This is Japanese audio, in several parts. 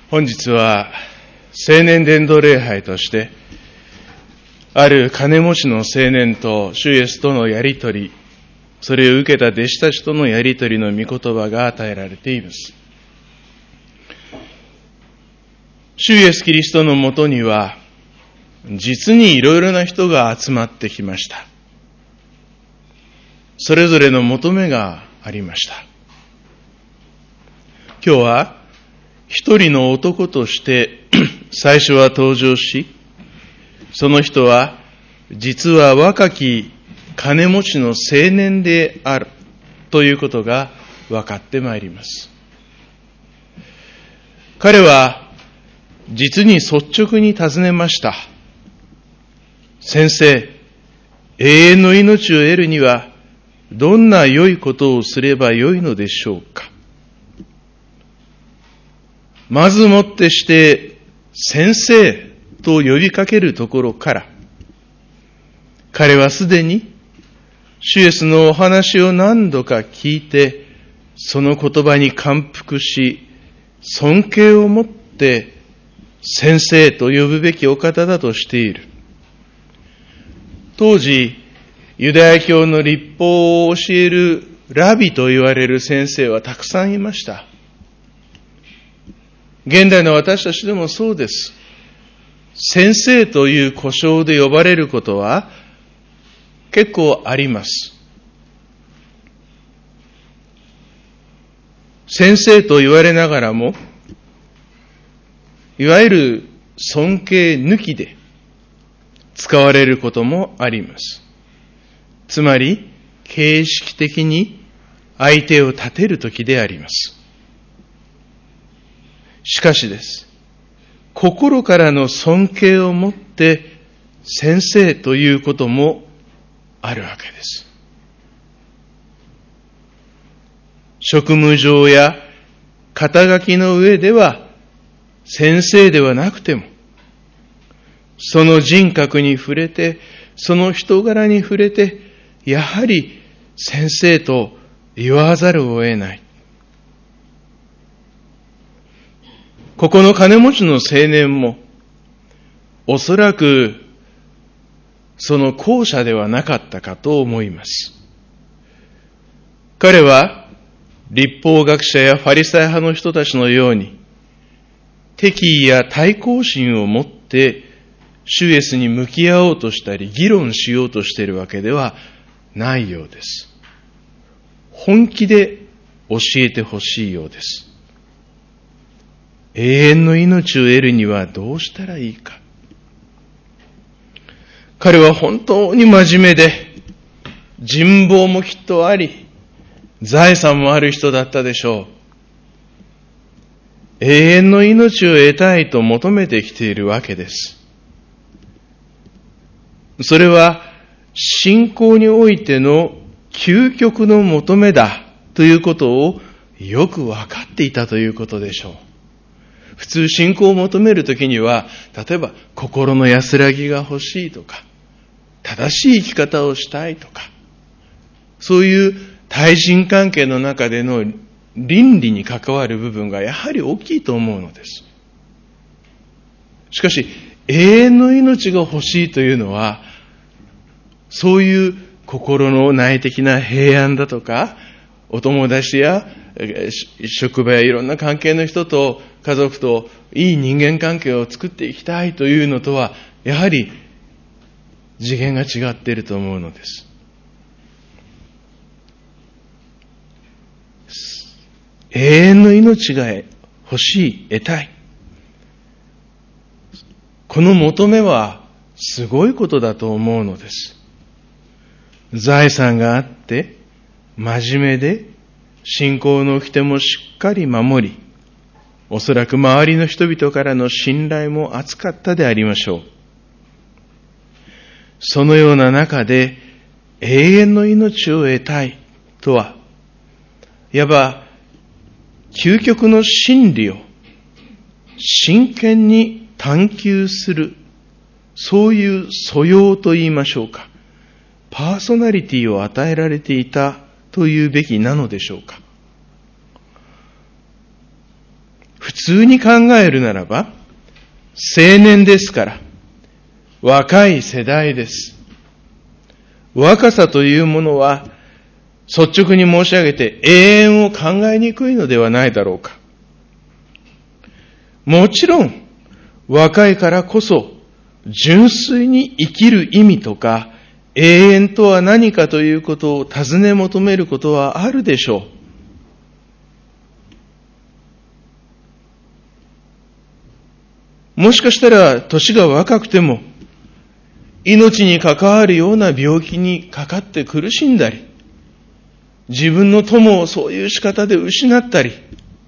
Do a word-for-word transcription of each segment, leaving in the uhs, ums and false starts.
本日は青年伝道礼拝として、ある金持ちの青年と主イエスとのやりとり、それを受けた弟子たちとのやりとりの御言葉が与えられています。主イエスキリストのもとには、実にいろいろな人が集まってきました。それぞれの求めがありました。今日は一人の男として最初は登場し、その人は実は若き金持ちの青年であるということが分かってまいります。彼は実に率直に尋ねました。先生、永遠の命を得るにはどんな良いことをすればよいのでしょうか。まずもってして先生と呼びかけるところから、彼はすでに主イエスのお話を何度か聞いて、その言葉に感服し、尊敬を持って先生と呼ぶべきお方だとしている。当時、ユダヤ教の律法を教えるラビと言われる先生はたくさんいました。現代の私たちでもそうです。先生という呼称で呼ばれることは結構あります。先生と言われながらも、いわゆる尊敬抜きで使われることもあります。つまり、形式的に相手を立てるときであります。しかしです。心からの尊敬を持って先生ということもあるわけです。職務上や肩書きの上では先生ではなくても、その人格に触れて、その人柄に触れて、やはり先生と言わざるを得ない。ここの金持ちの青年も、おそらくその後者ではなかったかと思います。彼は律法学者やファリサイ派の人たちのように、敵意や対抗心を持って主イエスに向き合おうとしたり、議論しようとしているわけではないようです。本気で教えてほしいようです。永遠の命を得るにはどうしたらいいか。彼は本当に真面目で、人望もきっとあり、財産もある人だったでしょう。永遠の命を得たいと求めてきているわけです。それは信仰においての究極の求めだということをよく分かっていたということでしょう。普通信仰を求めるときには、例えば心の安らぎが欲しいとか、正しい生き方をしたいとか、そういう対人関係の中での倫理に関わる部分がやはり大きいと思うのです。しかし、永遠の命が欲しいというのは、そういう心の内的な平安だとか、お友達や職場やいろんな関係の人と家族といい人間関係を作っていきたいというのとは、やはり次元が違っていると思うのです。永遠の命が欲しい、得たい。この求めはすごいことだと思うのです。財産があって、真面目で、信仰の掟もしっかり守り、おそらく周りの人々からの信頼も厚かったでありましょう。そのような中で永遠の命を得たいとは、いわば究極の真理を真剣に探求する、そういう素養と言いましょうか、パーソナリティを与えられていたというべきなのでしょうか。 普通に考えるならば、青年ですから、若い世代です。若さというものは、率直に申し上げて永遠を考えにくいのではないだろうか。もちろん、若いからこそ、純粋に生きる意味とか、永遠とは何かということを尋ね求めることはあるでしょう。もしかしたら、年が若くても、命に関わるような病気にかかって苦しんだり、自分の友をそういう仕方で失ったり、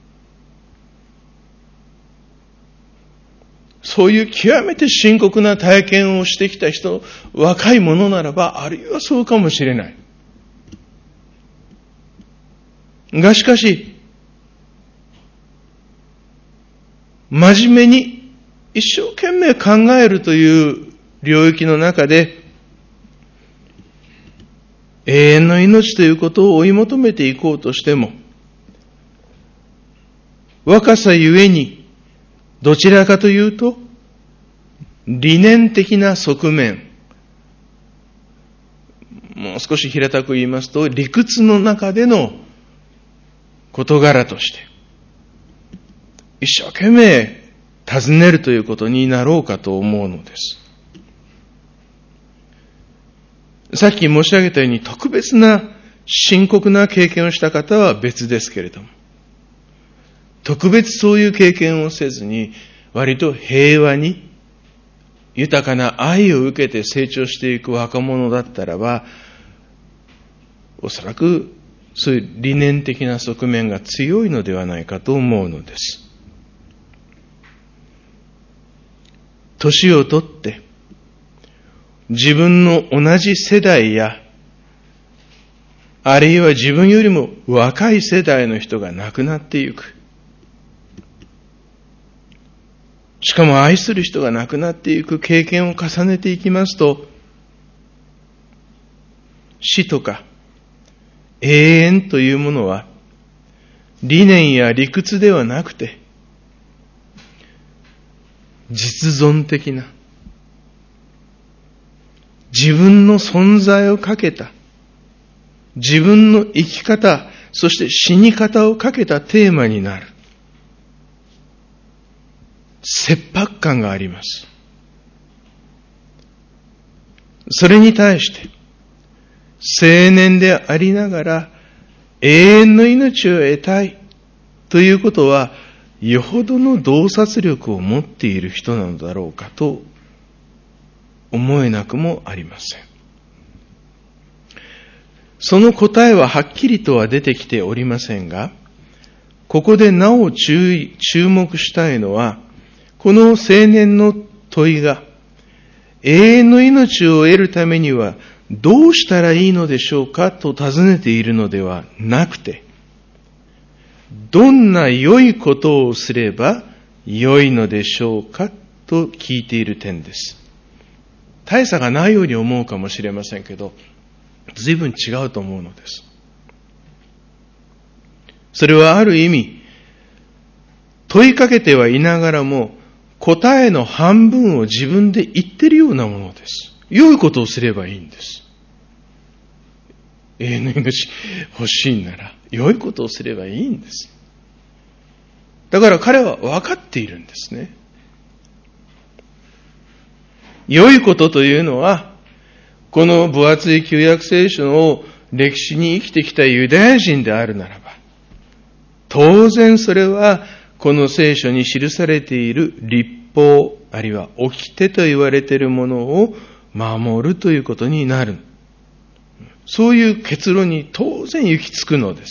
そういう極めて深刻な体験をしてきた人、若い者ならば、あるいはそうかもしれない。がしかし、真面目に一生懸命考えるという領域の中で、永遠の命ということを追い求めていこうとしても、若さゆえに、どちらかというと、理念的な側面、もう少し平たく言いますと、理屈の中での事柄として、一生懸命尋ねるということになろうかと思うのです。さっき申し上げたように特別な深刻な経験をした方は別ですけれども、特別そういう経験をせずに、割と平和に豊かな愛を受けて成長していく若者だったらば、おそらくそういう理念的な側面が強いのではないかと思うのです。年をとって、自分の同じ世代や、あるいは自分よりも若い世代の人が亡くなっていく。しかも愛する人が亡くなっていく経験を重ねていきますと、死とか永遠というものは理念や理屈ではなくて、実存的な、自分の存在をかけた、自分の生き方、そして死に方をかけたテーマになる。切迫感があります。それに対して、青年でありながら永遠の命を得たいということは、よほどの洞察力を持っている人なのだろうかと思えなくもありません。その答えははっきりとは出てきておりませんが、ここでなお注意、注目したいのは、この青年の問いが、永遠の命を得るためにはどうしたらいいのでしょうかと尋ねているのではなくて、どんな良いことをすれば良いのでしょうかと聞いている点です。大差がないように思うかもしれませんけど、随分違うと思うのです。それはある意味、問いかけてはいながらも、答えの半分を自分で言ってるようなものです。良いことをすればいいんです。永遠の命欲しいなら、良いことをすればいいんです。だから彼は分かっているんですね。良いことというのは、この分厚い旧約聖書の歴史に生きてきたユダヤ人であるならば、当然それはこの聖書に記されている律法、あるいは掟と言われているものを守るということになる。そういう結論に当然行き着くのです。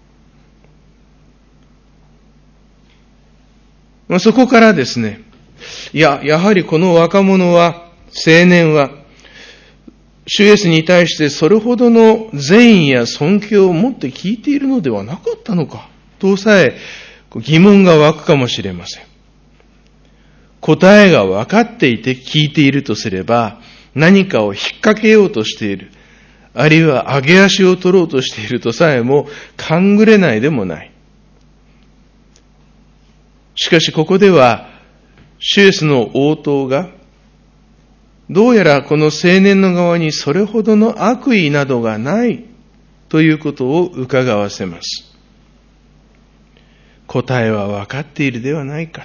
そこからですね、いや、やはりこの若者は、青年は、主イエスに対してそれほどの善意や尊敬を持って聞いているのではなかったのか、とさえ疑問が湧くかもしれません。答えが分かっていて聞いているとすれば、何かを引っ掛けようとしている、あるいは上げ足を取ろうとしているとさえも勘ぐれないでもない。 しかしここでは、主イエスの応答が、どうやらこの青年の側にそれほどの悪意などがないということを伺わせます。答えは分かっているではないか。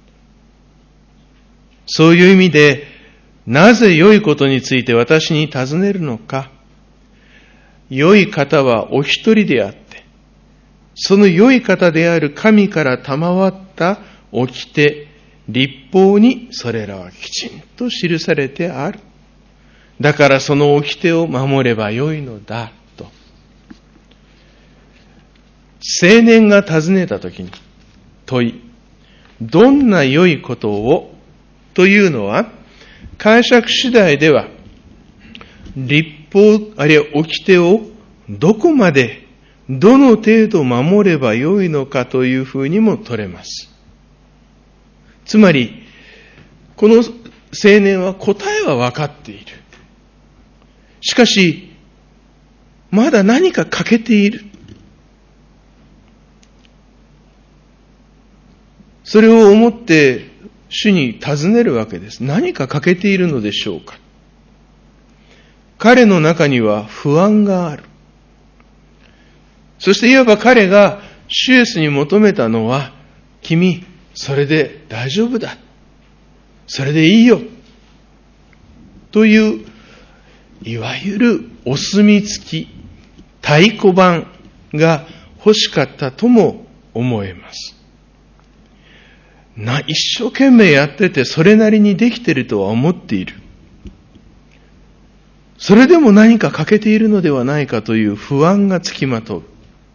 そういう意味で、なぜ良いことについて私に尋ねるのか。良い方はお一人であって、その良い方である神から賜った掟、律法にそれらはきちんと記されてある。だからその掟を守ればよいのだと。青年が尋ねたときに問い、どんな良いことをというのは、解釈次第では、律法あるいは掟をどこまで、どの程度守ればよいのかというふうにも取れます。つまり、この青年は答えは分かっている。しかし、まだ何か欠けている。それを思って主に尋ねるわけです。何か欠けているのでしょうか。彼の中には不安がある。そしていわば彼が主イエスに求めたのは、君、それで大丈夫だ。それでいいよ。という、いわゆるお墨付き、太鼓判が欲しかったとも思えます。な、一生懸命やっててそれなりにできているとは思っている。それでも何か欠けているのではないかという不安がつきまとう。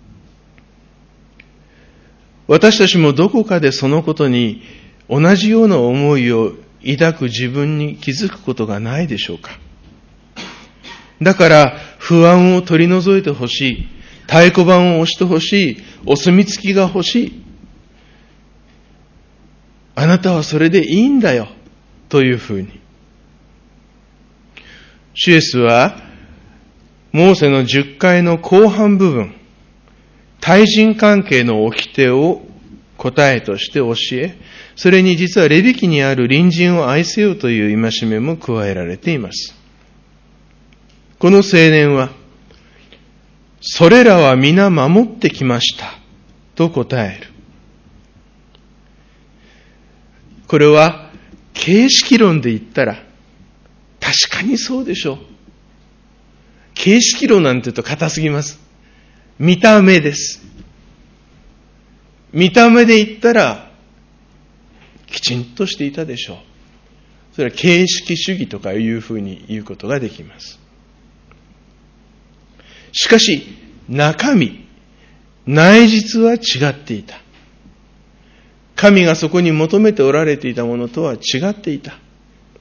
私たちもどこかでそのことに同じような思いを抱く自分に気づくことがないでしょうか。だから不安を取り除いてほしい。太鼓判を押してほしい。お墨付きが欲しい。あなたはそれでいいんだよ。というふうに。主イエスは、モーセのじゅっかいの後半部分、対人関係の掟を答えとして教え、それに実はレビ記にある隣人を愛せよという戒めも加えられています。この青年は、それらは皆守ってきましたと答える。これは形式論で言ったら確かにそうでしょう。形式論なんて言うと硬すぎます。見た目です。見た目で言ったらきちんとしていたでしょう。それは形式主義とかいうふうに言うことができます。しかし中身、内実は違っていた。神がそこに求めておられていたものとは違っていた。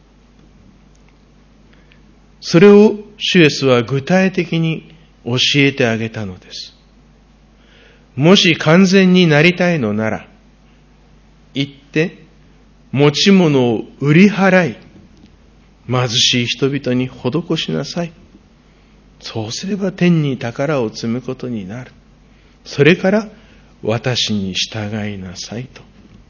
それを主イエスは具体的に教えてあげたのです。もし完全になりたいのなら、行って持ち物を売り払い、貧しい人々に施しなさい。そうすれば天に宝を積むことになる。それから私に従いなさいと。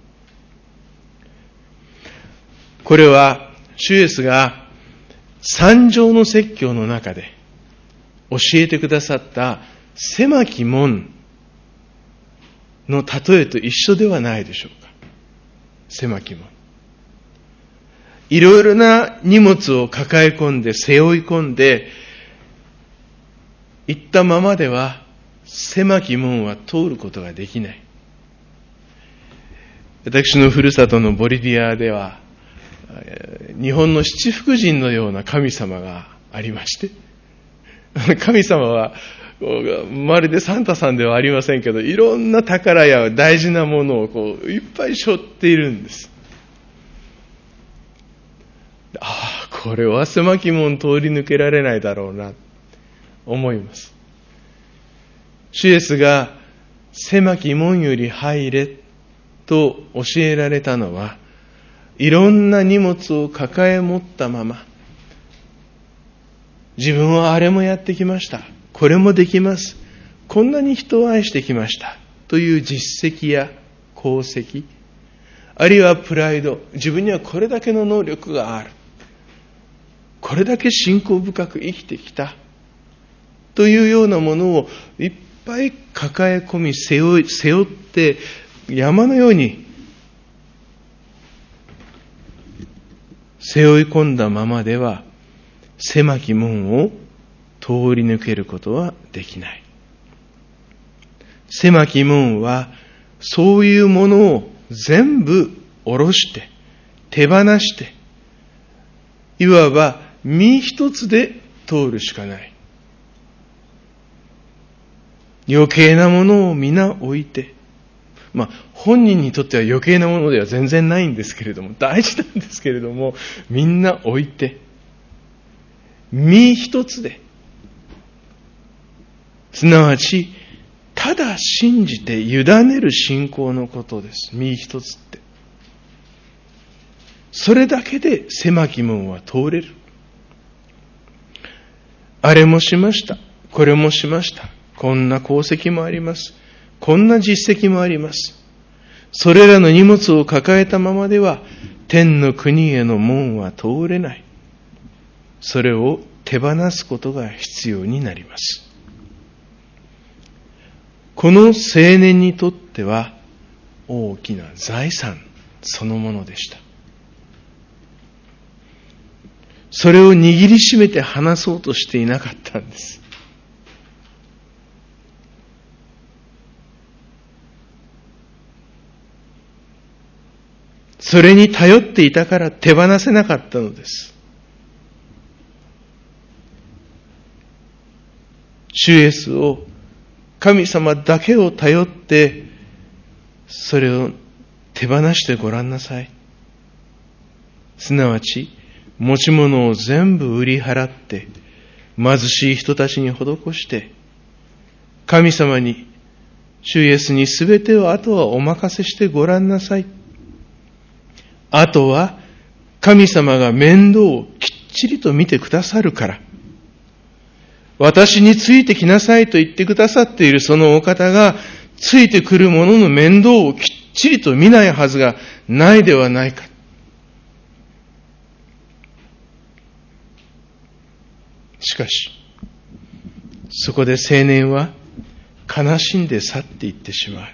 これは主イエスが三条の説教の中で教えてくださった狭き門の例えと一緒ではないでしょうか。狭き門。いろいろな荷物を抱え込んで背負い込んで行ったままでは狭き門は通ることができない。私のふるさとのボリビアでは日本の七福神のような神様がありまして、神様はまるでサンタさんではありませんけど、いろんな宝や大事なものをこういっぱい背負っているんです。ああ、これは狭き門通り抜けられないだろうな思います。主イエスが狭き門より入れと教えられたのは、いろんな荷物を抱え持ったまま、自分はあれもやってきました。これもできます。こんなに人を愛してきました。という実績や功績、 あるいはプライド、自分にはこれだけの能力がある、これだけ信仰深く生きてきたというようなものをいっぱい抱え込み背負い、背負って山のように背負い込んだままでは狭き門を通り抜けることはできない。狭き門はそういうものを全部下ろして手放していわば身一つで通るしかない。余計なものを皆置いて、まあ本人にとっては余計なものでは全然ないんですけれども、大事なんですけれども、みんな置いて身一つで、すなわちただ信じて委ねる信仰のことです。身一つって。それだけで狭き門は通れる。あれもしました。これもしました。こんな功績もあります。こんな実績もあります。それらの荷物を抱えたままでは天の国への門は通れない。それを手放すことが必要になります。この青年にとっては大きな財産そのものでした。それを握りしめて離そうとしていなかったんです。それに頼っていたから手放せなかったのです。主イエスを、神様だけを頼って、それを手放してごらんなさい。すなわち、持ち物を全部売り払って、貧しい人たちに施して、神様に、主イエスにすべてをあとはお任せしてごらんなさい。あとは神様が面倒をきっちりと見てくださるから、私についてきなさいと言ってくださっているそのお方が、ついてくる者の面倒をきっちりと見ないはずがないではないか。しかし、そこで青年は悲しんで去っていってしまう。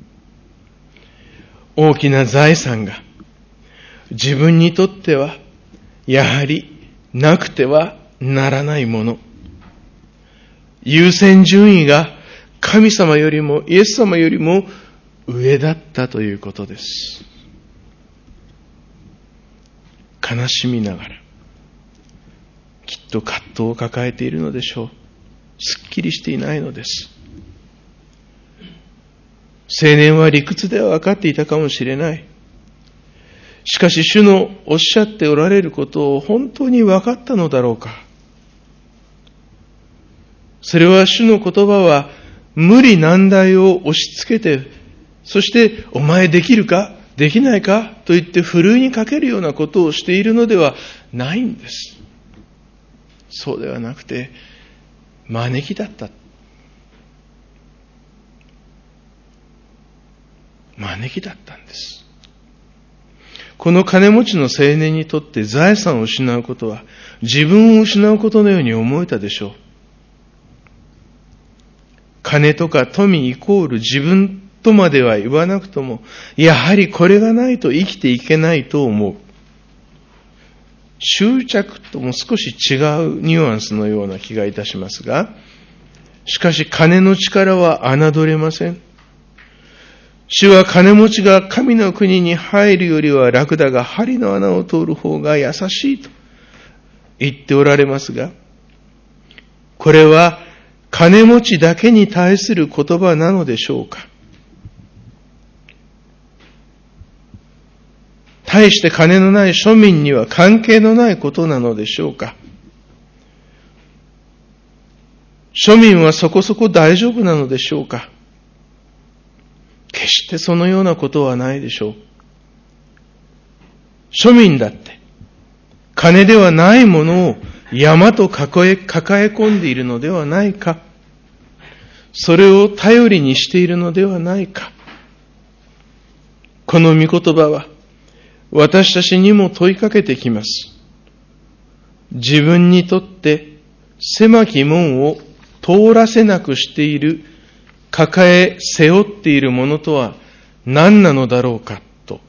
大きな財産が自分にとってはやはりなくてはならないもの。優先順位が神様よりもイエス様よりも上だったということです。悲しみながらきっと葛藤を抱えているのでしょう。すっきりしていないのです。青年は理屈では分かっていたかもしれない。しかし主のおっしゃっておられることを本当に分かったのだろうか。それは主の言葉は無理難題を押し付けて、そしてお前できるかできないかと言ってふるいにかけるようなことをしているのではないんです。そうではなくて招きだった。招きだったんです。この金持ちの青年にとって財産を失うことは自分を失うことのように思えたでしょう。金とか富イコール自分とまでは言わなくとも、やはりこれがないと生きていけないと思う。執着とも少し違うニュアンスのような気がいたしますが、しかし金の力は侮れません。主は金持ちが神の国に入るよりは楽だが針の穴を通る方が優しいと言っておられますが、これは金持ちだけに対する言葉なのでしょうか。対して金のない庶民には関係のないことなのでしょうか。庶民はそこそこ大丈夫なのでしょうか。決してそのようなことはないでしょう。庶民だって金ではないものを山と抱え、抱え込んでいるのではないか。それを頼りにしているのではないか。 この御言葉は私たちにも問いかけてきます。自分にとって狭き門を通らせなくしている、抱え背負っているものとは何なのだろうかと。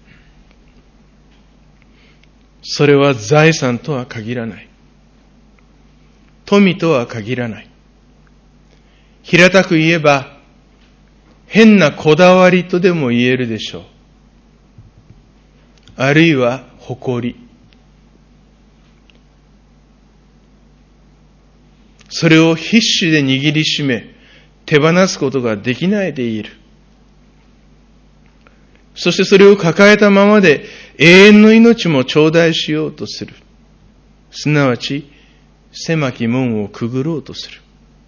それは財産とは限らない。富とは限らない。平たく言えば、変なこだわりとでも言えるでしょう。あるいは誇り。それを必死で握りしめ、手放すことができないでいる。そしてそれを抱えたままで永遠の命も頂戴しようとする。すなわち、狭き門をくぐろうとする。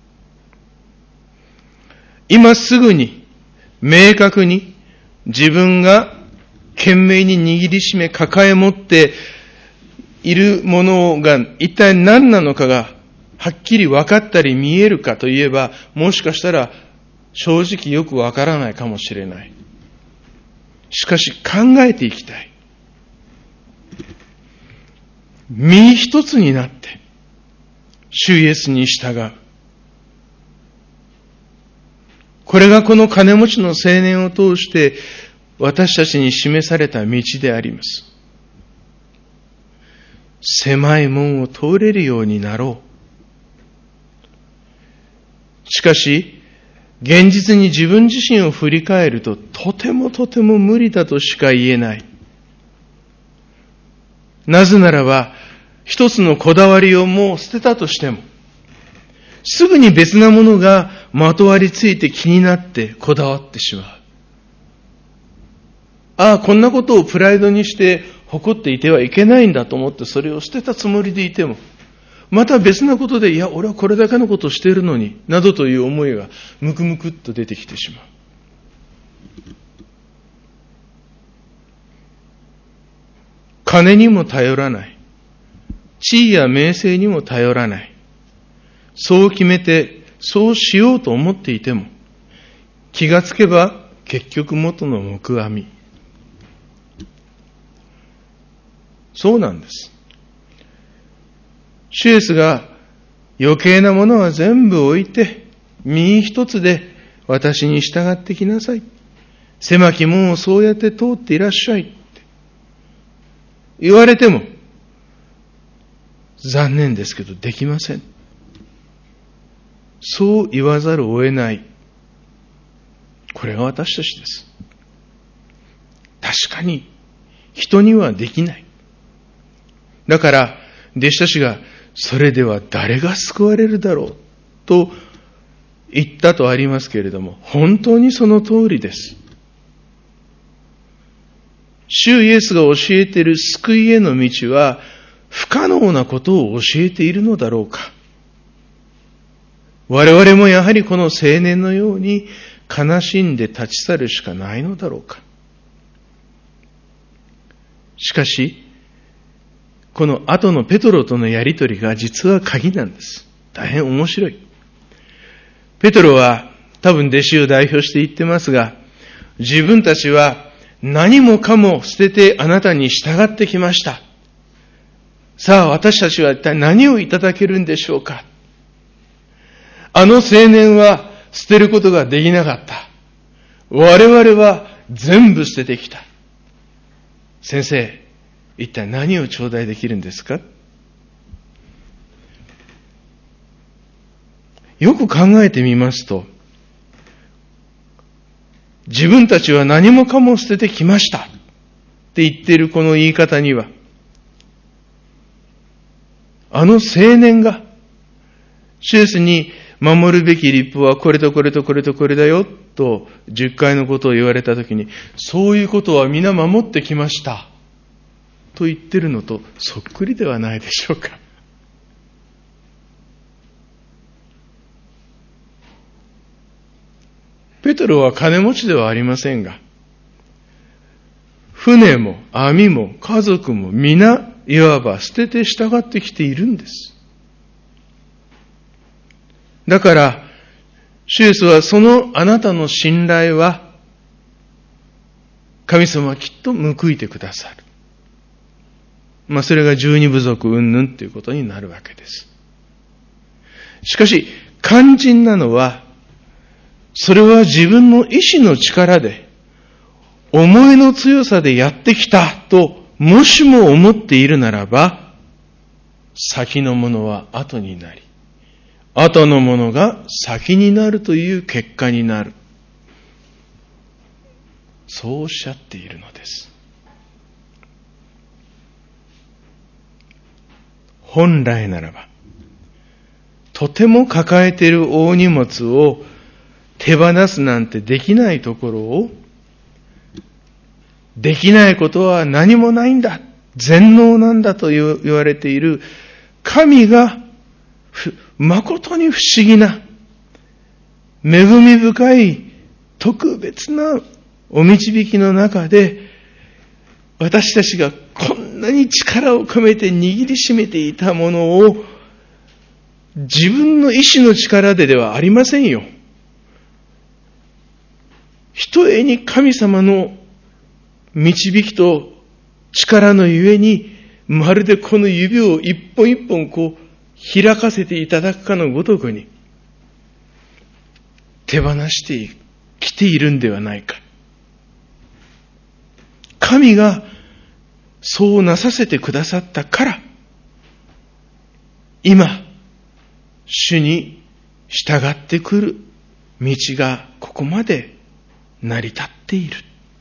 今すぐに、明確に、自分が懸命に握りしめ抱え持っているものが一体何なのかがはっきり分かったり見えるかといえば、もしかしたら正直よく分からないかもしれない。しかし考えていきたい。身一つになって主イエスに従う。これがこの金持ちの青年を通して私たちに示された道であります。狭い門を通れるようになろう。しかし、現実に自分自身を振り返ると、とてもとても無理だとしか言えない。なぜならば、一つのこだわりをもう捨てたとしても、すぐに別なものがまとわりついて気になってこだわってしまう。ああ、こんなことをプライドにして誇っていてはいけないんだと思ってそれを捨てたつもりでいても、また別なことで、いや、俺はこれだけのことをしているのに、などという思いがムクムクっと出てきてしまう。金にも頼らない。地位や名声にも頼らない。そう決めて、そうしようと思っていても、気がつけば結局元の木阿弥。そうなんです。主イエスが余計なものは全部置いて、身一つで私に従ってきなさい。狭き門をそうやって通っていらっしゃいって言われても、残念ですけどできません。そう言わざるを得ない。これが私たちです。確かに人にはできない。だから弟子たちが、それでは誰が救われるだろうと言ったとありますけれども、本当にその通りです。主イエスが教えている救いへの道は不可能なことを教えているのだろうか。我々もやはりこの青年のように悲しんで立ち去るしかないのだろうか。しかし、この後のペトロとのやりとりが実は鍵なんです。大変面白い。ペトロは多分弟子を代表して言ってますが、自分たちは何もかも捨ててあなたに従ってきました。さあ私たちは一体何をいただけるんでしょうか。あの青年は捨てることができなかった。我々は全部捨ててきた。先生、一体何を頂戴できるんですか？よく考えてみますと、自分たちは何もかも捨ててきましたって言っているこの言い方には、あの青年が主イエスに守るべき律法はこれとこれとこれとこれだよとじゅっかいのことを言われたときに、そういうことは皆守ってきましたと言ってるのとそっくりではないでしょうか。ペトロは金持ちではありませんが、船も網も家族も皆いわば捨てて従ってきているんです。だから主イエスはそのあなたの信頼は神様はきっと報いてくださる。まあそれが十二部族云々ということになるわけです。しかし、肝心なのは、それは自分の意志の力で、思いの強さでやってきたと、もしも思っているならば、先のものは後になり、後のものが先になるという結果になる。そうおっしゃっているのです。本来ならば、とても抱えている大荷物を手放すなんてできないところを、できないことは何もないんだ、全能なんだと言われている神が、誠に不思議な、恵み深い特別なお導きの中で、私たちがこんなに力を込めて握りしめていたものを、自分の意志の力でではありませんよ。ひとえに神様の導きと力のゆえに、まるでこの指を一本一本こう開かせていただくかのごとくに、手放してきているんではないか。神がそうなさせてくださったから、今、主に従ってくる道がここまで成り立っている。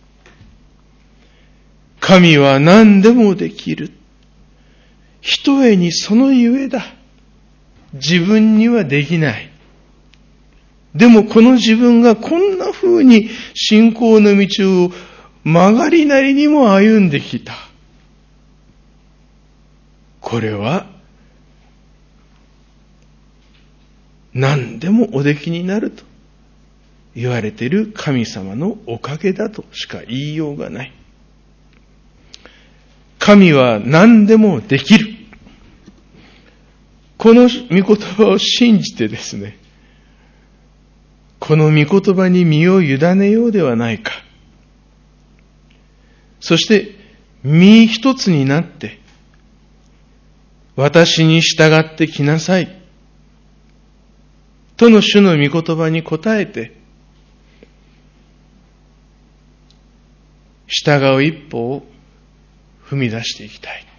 神は何でもできる。ひとえにそのゆえだ。自分にはできない。でもこの自分がこんな風に信仰の道を曲がりなりにも歩んできた。これは何でもおできになると言われている神様のおかげだとしか言いようがない。神は何でもできる。この御言葉を信じてですね、この御言葉に身を委ねようではないか。そして身一つになって、私に従ってきなさい。との主の御言葉に応えて、従う一歩を踏み出していきたい。